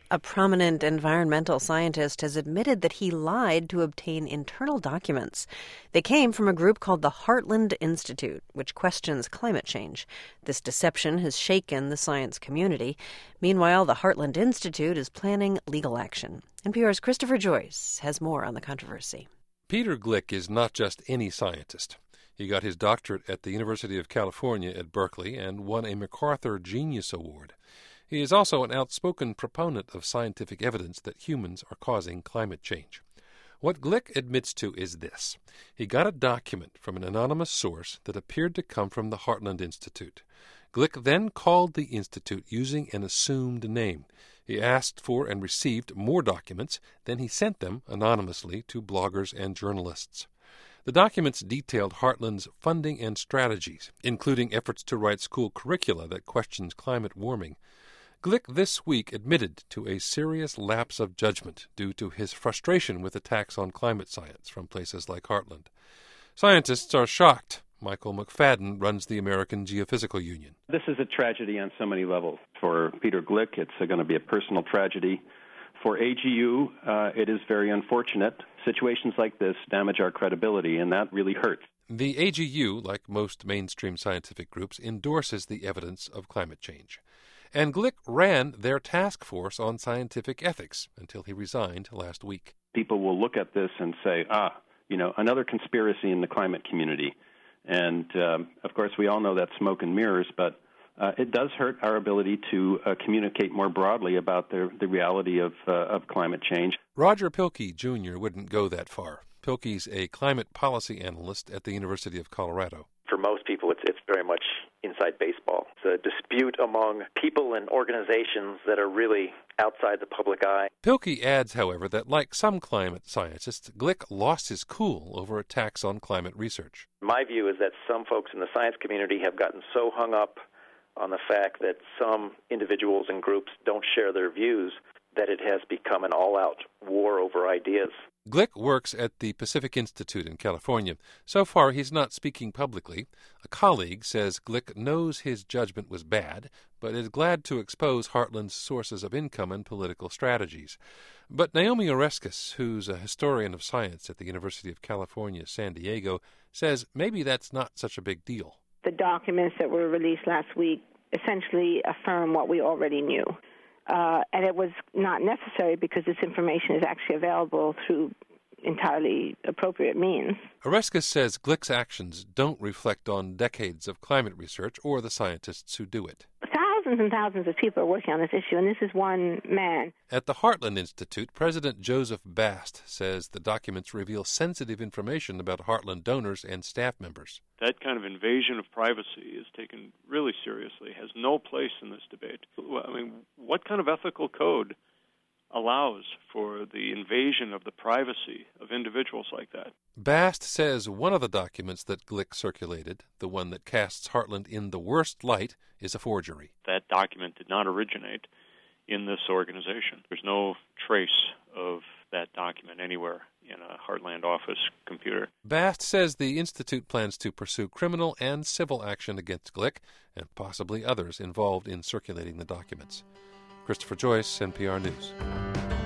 A prominent environmental scientist has admitted that he lied to obtain internal documents. They came from a group called the Heartland Institute, which questions climate change. This deception has shaken the science community. Meanwhile, the Heartland Institute is planning legal action. NPR's Christopher Joyce has more on the controversy. Peter Glick is not just any scientist. He got his doctorate at the University of California at Berkeley and won a MacArthur Genius Award. He is also an outspoken proponent of scientific evidence that humans are causing climate change. What Glick admits to is this. He got a document from an anonymous source that appeared to come from the Heartland Institute. Glick then called the institute using an assumed name. He asked for and received more documents, then he sent them anonymously to bloggers and journalists. The documents detailed Heartland's funding and strategies, including efforts to write school curricula that questions climate warming. Glick this week admitted to a serious lapse of judgment due to his frustration with attacks on climate science from places like Heartland. Scientists are shocked. Michael McFadden runs the American Geophysical Union. This is a tragedy on so many levels. For Peter Glick, it's going to be a personal tragedy. For AGU, it is very unfortunate. Situations like this damage our credibility, and that really hurts. The AGU, like most mainstream scientific groups, endorses the evidence of climate change. And Glick ran their task force on scientific ethics until he resigned last week. People will look at this and say, another conspiracy in the climate community. And, of course, we all know that's smoke and mirrors, but it does hurt our ability to communicate more broadly about the reality of climate change. Roger Pielke, Jr. wouldn't go that far. Pielke's a climate policy analyst at the University of Colorado. For most people, it's very much inside baseball. It's a dispute among people and organizations that are really outside the public eye. Pielke adds, however, that like some climate scientists, Glick lost his cool over attacks on climate research. My view is that some folks in the science community have gotten so hung up on the fact that some individuals and groups don't share their views that it has become an all-out war over ideas. Glick works at the Pacific Institute in California. So far, he's not speaking publicly. A colleague says Glick knows his judgment was bad, but is glad to expose Heartland's sources of income and political strategies. But Naomi Oreskes, who's a historian of science at the University of California, San Diego, says maybe that's not such a big deal. The documents that were released last week essentially affirm what we already knew. And it was not necessary because this information is actually available through entirely appropriate means. Oreskes says Glick's actions don't reflect on decades of climate research or the scientists who do it. Thousands and thousands of people are working on this issue, and this is one man. At the Heartland Institute, President Joseph Bast says the documents reveal sensitive information about Heartland donors and staff members. That kind of invasion of privacy is taken really seriously, has no place in this debate. I mean, what kind of ethical code allows for the invasion of the privacy of individuals like that? Bast says one of the documents that Glick circulated, the one that casts Heartland in the worst light, is a forgery. That document did not originate in this organization. There's no trace of that document anywhere in a Heartland office computer. Bast says the Institute plans to pursue criminal and civil action against Glick and possibly others involved in circulating the documents. Christopher Joyce, NPR News.